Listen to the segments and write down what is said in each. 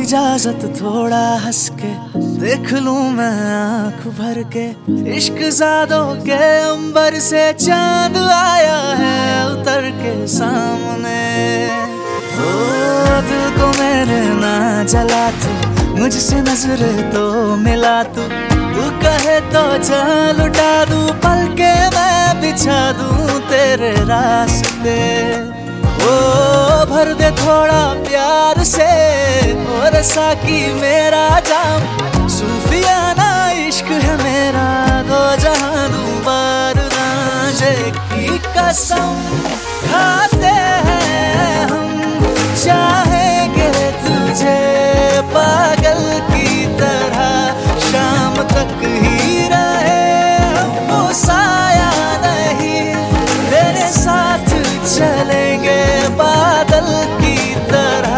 इजाजत थोड़ा हंस के देख लूं मैं आंख भर के। इश्क ज़ादों के अंबर से चांद आया है उतर के सामने। ओ दिल को मेरे ना जला तू, मुझसे नजर तो मिला तू कहे तो चल उठा दूं पलके मैं बिछा दूं तेरे रास्ते। ओ भर दे थोड़ा प्यार से और साकी मेरा जाम। सूफियाना इश्क है मेरा दो जहां दूं बार रांझे की कसम खाते हैं हम चाहेंगे तुझे पागल की तरह शाम तक ही रहे वो साया नहीं तेरे साथ चलेंगे बादल की तरह।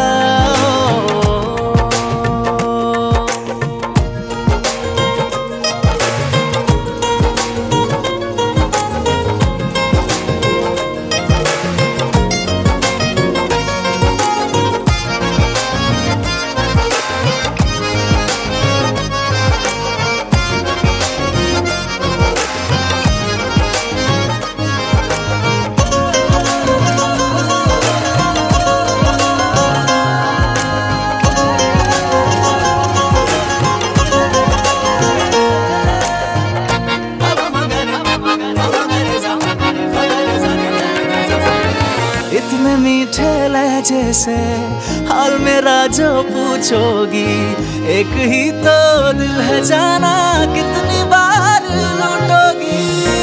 इतने मीठे लहजे से हाल मेरा जो पूछोगी, एक ही तो दिल है जाना कितनी बार लौटोगी।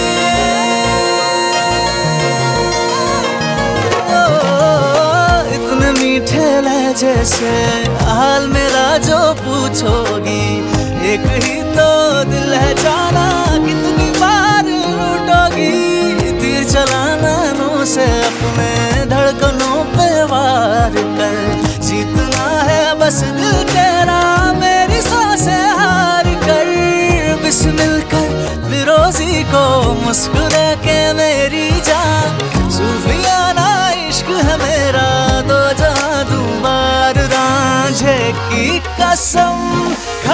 इतने मीठे लहजे से हाल मेरा जो पूछोगी, एक ही तो दिल है जाना कितनी बार लौटोगी। तीर चलाना नौ से अपने धड़कनों पे वार कर, जीतना है बस दिल तेरा मेरी सांसें हार कर। बिस्मिल कर फिरोजी को मुस्कुरा के मेरी जान, सूफियाना इश्क है मेरा दो जहां दूं बार रांझे की कसम